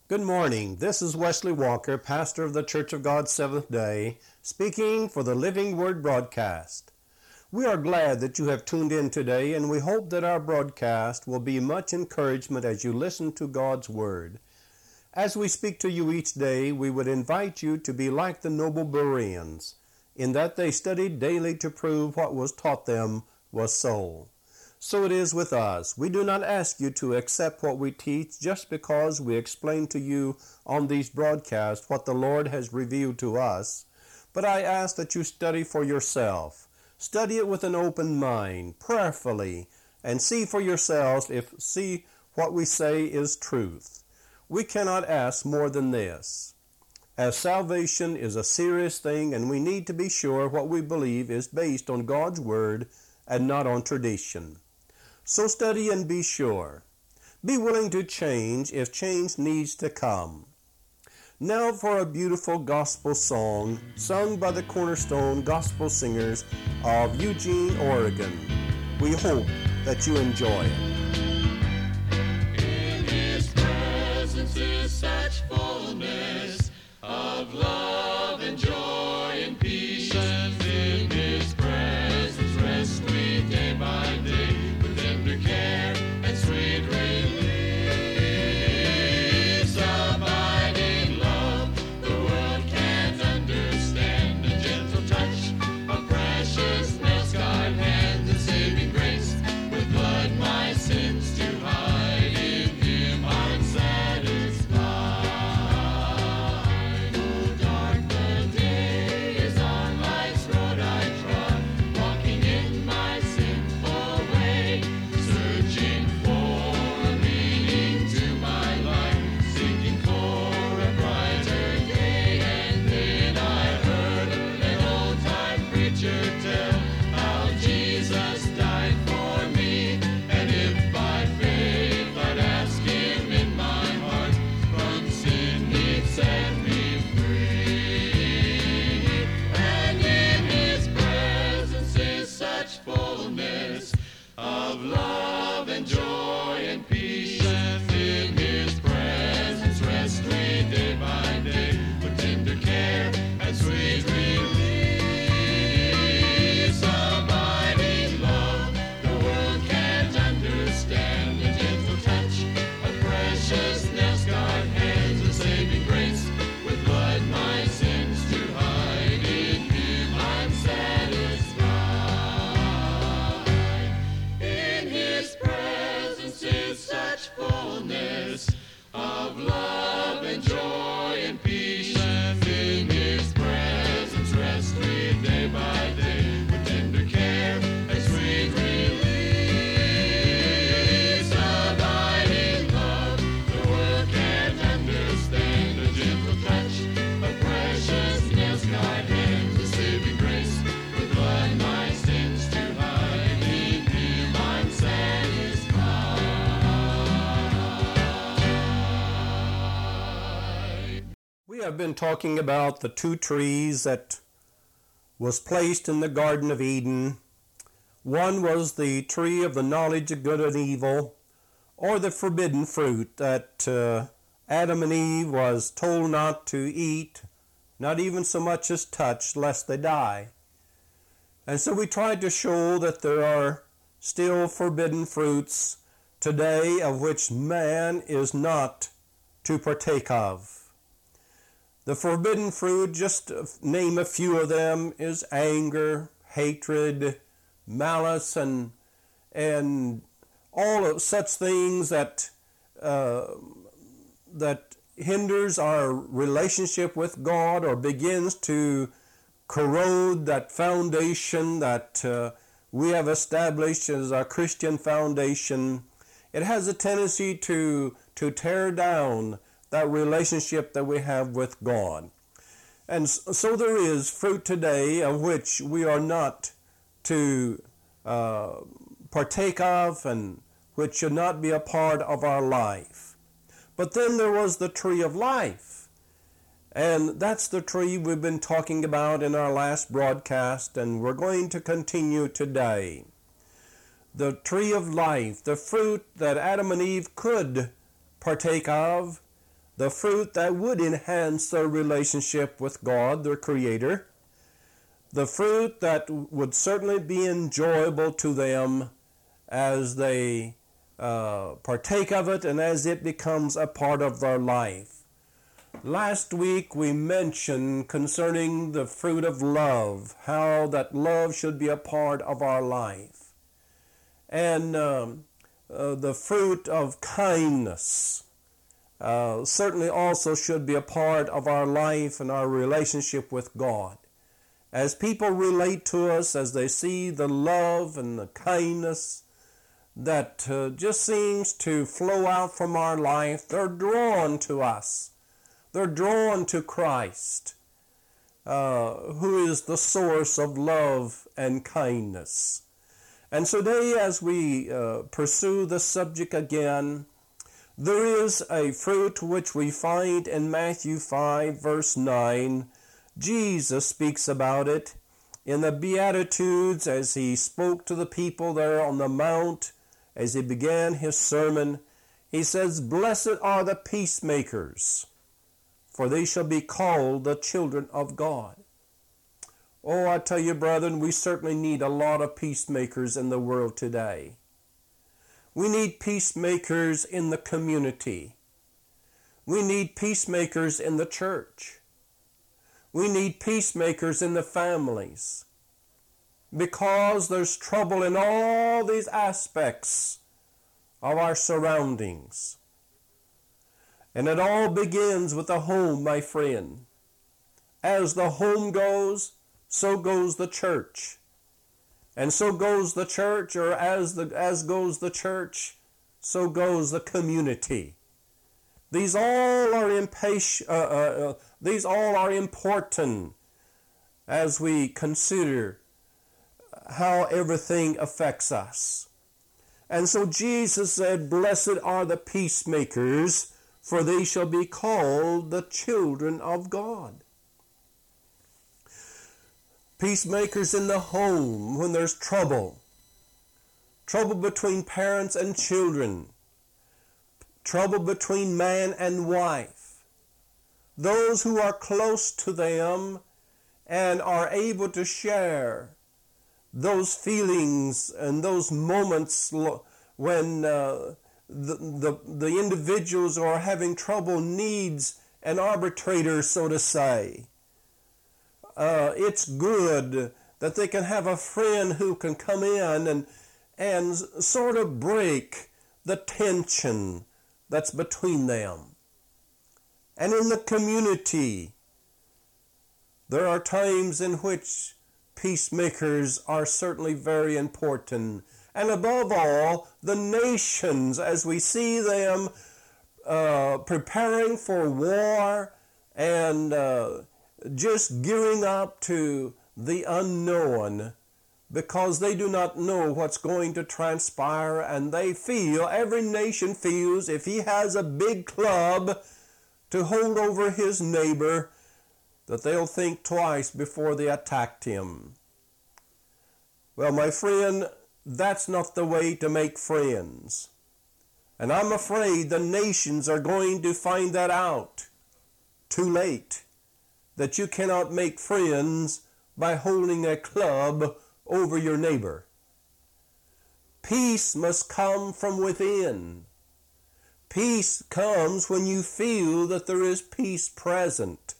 Good morning. This is Wesley Walker, pastor of the Church of God Seventh Day, speaking for the Living Word broadcast. We are glad that you have tuned in today, and we hope that our broadcast will be much encouragement as you listen to God's Word. As we speak to you each day, we would invite you to be like the noble Bereans, in that they studied daily to prove what was taught them was so. So it is with us. We do not ask you to accept what we teach just because we explain to you on these broadcasts what the Lord has revealed to us, but I ask that you study for yourself. Study it with an open mind, prayerfully, and see for yourselves if what we say is truth. We cannot ask more than this, as salvation is a serious thing and we need to be sure what we believe is based on God's Word and not on tradition. So study and be sure. Be willing to change if change needs to come. Now for a beautiful gospel song sung by the Cornerstone Gospel Singers of Eugene, Oregon. We hope that you enjoy it. In His presence is such fullness of love and joy and peace, and in His presence rest we day by day. Care and sweet release, abide in love the world can't understand, a gentle touch of precious nail-scarred hands, and saving grace with blood my sins to hide. In Him I'm satisfied. Oh, dark the day is on life's road I trod, walking in my sinful way, searching for meaning to my life, seeking for a brighter day. And then I heard an old-time preacher tell how Jesus died for me, and if by faith I'd ask Him in my heart, from sin He'd set me free. And in His presence is such fullness of love and joy and peace, and in His presence rest we day by day, with tender care and sweet release. Abiding love the world can't understand, a gentle touch of precious nail-scarred hands, and saving grace with blood my sins to hide. In Him I'm satisfied. In His presence is such fullness of love and joy and peace, and in His presence rest we day by day, with tender care and sweet release. Abiding love the world can't understand, a gentle touch of precious nail-scarred hands, a saving grace with blood my sins to hide. In Him I'm satisfied. We have been talking about the two trees that was placed in the Garden of Eden. One was the tree of the knowledge of good and evil, or the forbidden fruit that Adam and Eve was told not to eat, not even so much as touch, lest they die. And so we tried to show that there are still forbidden fruits today of which man is not to partake of. The forbidden fruit, just to name a few of them, is anger, hatred, malice, and all of such things that hinders our relationship with God or begins to corrode that foundation that we have established as our Christian foundation. It has a tendency to tear down that relationship that we have with God. And so there is fruit today of which we are not to partake of and which should not be a part of our life. But then there was the tree of life. And that's the tree we've been talking about in our last broadcast, and we're going to continue today. The tree of life, the fruit that Adam and Eve could partake of, the fruit that would enhance their relationship with God, their Creator, the fruit that would certainly be enjoyable to them as they partake of it and as it becomes a part of their life. Last week we mentioned concerning the fruit of love, how that love should be a part of our life. And the fruit of kindness certainly also should be a part of our life and our relationship with God. As people relate to us, as they see the love and the kindness that just seems to flow out from our life, they're drawn to us. They're drawn to Christ, who is the source of love and kindness. And so today, as we pursue the subject again, there is a fruit which we find in Matthew 5, verse 9. Jesus speaks about it in the Beatitudes as he spoke to the people there on the mount, as he began his sermon. He says, "Blessed are the peacemakers, for they shall be called the children of God." Oh, I tell you, brethren, we certainly need a lot of peacemakers in the world today. We need peacemakers in the community. We need peacemakers in the church. We need peacemakers in the families. Because there's trouble in all these aspects of our surroundings. And it all begins with the home, my friend. As the home goes, so goes the church. And so goes the church, or as goes the church, so goes the community. These all are important as we consider how everything affects us. And so Jesus said, "Blessed are the peacemakers, for they shall be called the children of God." Peacemakers in the home when there's trouble. Trouble between parents and children. Trouble between man and wife. Those who are close to them and are able to share those feelings and those moments when the individuals who are having trouble needs an arbitrator, so to say. It's good that they can have a friend who can come in and sort of break the tension that's between them. And in the community, there are times in which peacemakers are certainly very important. And above all, the nations, as we see them preparing for war and just gearing up to the unknown, because they do not know what's going to transpire, and they feel, every nation feels, if he has a big club to hold over his neighbor, that they'll think twice before they attacked him. Well, my friend, that's not the way to make friends. And I'm afraid the nations are going to find that out too late, that you cannot make friends by holding a club over your neighbor. Peace must come from within. Peace comes when you feel that there is peace present.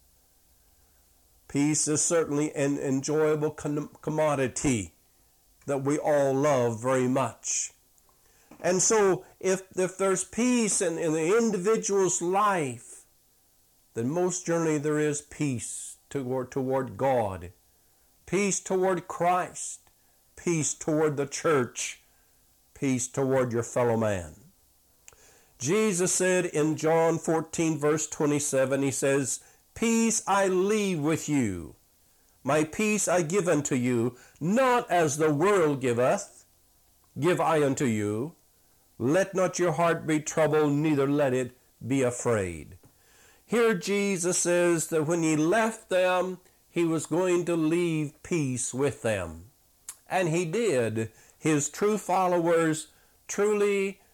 Peace is certainly an enjoyable commodity that we all love very much. And so if there's peace in the individual's life, then most generally there is peace toward God, peace toward Christ, peace toward the church, peace toward your fellow man. Jesus said in John 14, verse 27, he says, "Peace I leave with you. My peace I give unto you, not as the world giveth, give I unto you. Let not your heart be troubled, neither let it be afraid." Here Jesus says that when he left them, he was going to leave peace with them. And he did. His true followers truly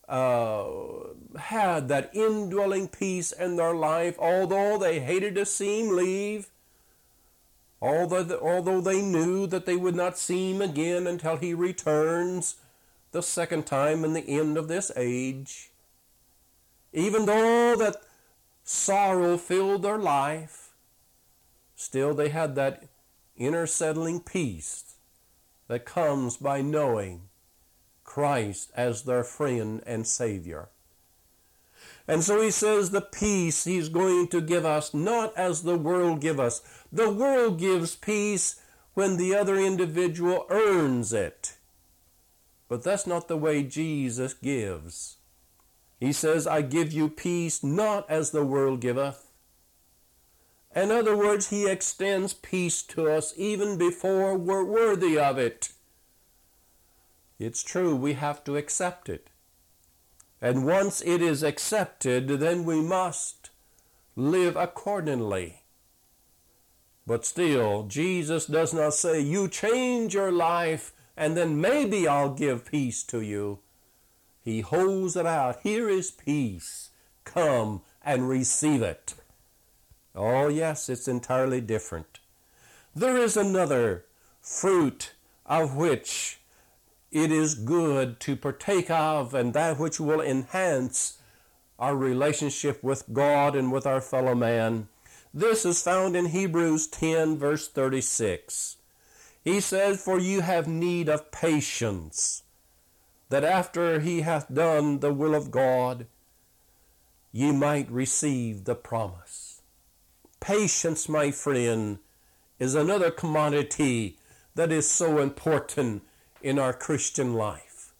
had that indwelling peace in their life, although they hated to see him leave, although they knew that they would not see him again until he returns the second time in the end of this age. Even though that sorrow filled their life, still they had that inner settling peace that comes by knowing Christ as their friend and Savior. And so he says the peace he's going to give us, not as the world gives us. The world gives peace when the other individual earns it. But that's not the way Jesus gives. He says, I give you peace not as the world giveth. In other words, he extends peace to us even before we're worthy of it. It's true, we have to accept it. And once it is accepted, then we must live accordingly. But still, Jesus does not say, you change your life and then maybe I'll give peace to you. He holds it out. Here is peace. Come and receive it. Oh yes, it's entirely different. There is another fruit of which it is good to partake of, and that which will enhance our relationship with God and with our fellow man. This is found in Hebrews 10, verse 36. He says, for you have need of patience, that after he hath done the will of God, ye might receive the promise. Patience, my friend, is another commodity that is so important in our Christian life.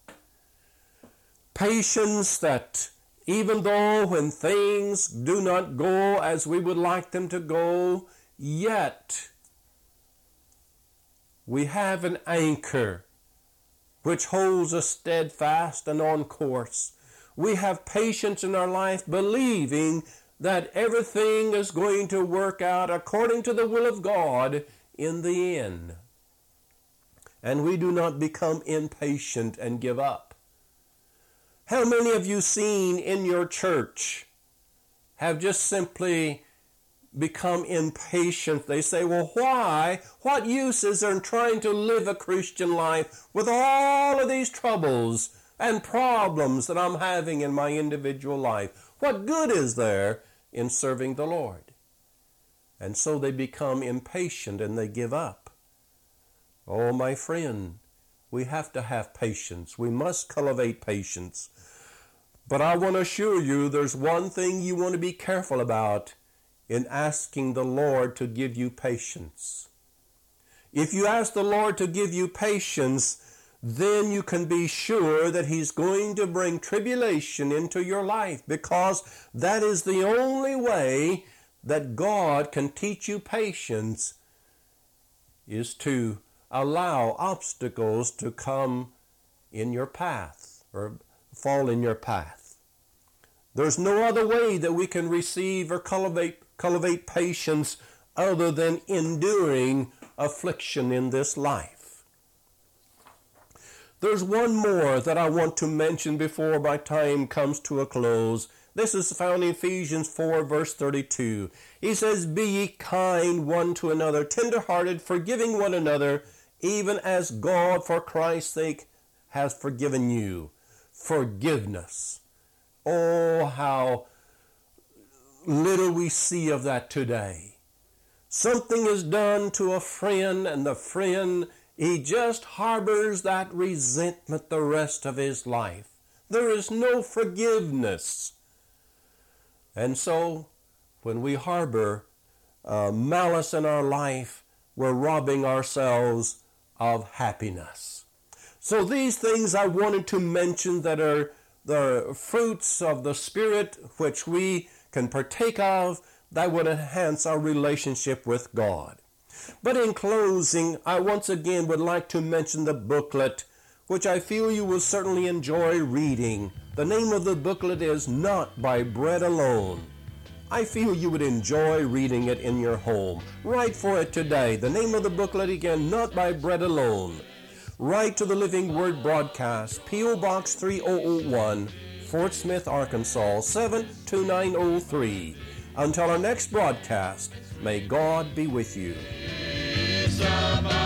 Patience that even though when things do not go as we would like them to go, yet we have an anchor which holds us steadfast and on course. We have patience in our life, believing that everything is going to work out according to the will of God in the end. And we do not become impatient and give up. How many of you seen in your church have just simply become impatient? They say, well, why? What use is there in trying to live a Christian life with all of these troubles and problems that I'm having in my individual life? What good is there in serving the Lord? And so they become impatient and they give up. Oh, my friend, we have to have patience. We must cultivate patience. But I want to assure you, there's one thing you want to be careful about in asking the Lord to give you patience. If you ask the Lord to give you patience, then you can be sure that He's going to bring tribulation into your life, because that is the only way that God can teach you patience, is to allow obstacles to come in your path or fall in your path. There's no other way that we can receive or cultivate patience other than enduring affliction in this life. There's one more that I want to mention before my time comes to a close. This is found in Ephesians 4, verse 32. He says, be ye kind one to another, tender-hearted, forgiving one another, even as God for Christ's sake has forgiven you. Forgiveness. Oh, how little we see of that today. Something is done to a friend, and the friend, he just harbors that resentment the rest of his life. There is no forgiveness. And so, when we harbor malice in our life, we're robbing ourselves of happiness. So these things I wanted to mention that are the fruits of the Spirit which we can partake of that would enhance our relationship with God. But in closing, I once again would like to mention the booklet, which I feel you will certainly enjoy reading. The name of the booklet is Not by Bread Alone. I feel you would enjoy reading it in your home. Write for it today. The name of the booklet again, Not by Bread Alone. Write to the Living Word Broadcast, P.O. Box 3001, Fort Smith, Arkansas 72903. Until our next broadcast, may God be with you. It's about